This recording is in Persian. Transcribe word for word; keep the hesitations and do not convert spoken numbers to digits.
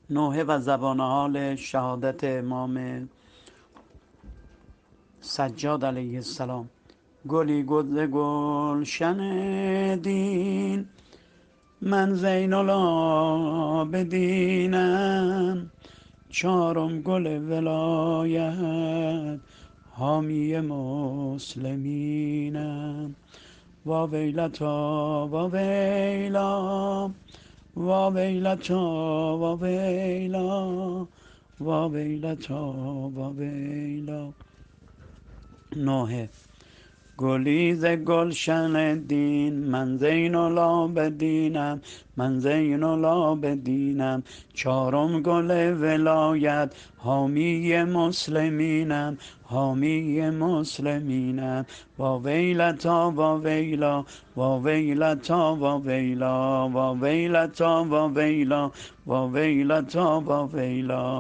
نوحه و زبان حال شهادت امام سجاد علیه السلام. گلی گل گلشن دین، من زین العابدینم. چهارم گل ولایت، حامی مسلمینم. وا ویلتا وا ویلا، وا ویلتا وا ویلا، وا ویلتا وا ویلا. نوحه. گلی ز گلشن دین، من زین العابدینم، من زین العابدینم. چهارم گل ولایت، حامی مسلمینم، حامی مسلمینم. وا ویلتا وا ویلا، وا ویلتا وا ویلا، وا ویلتا وا ویلا، وا ویلتا وا ویلا.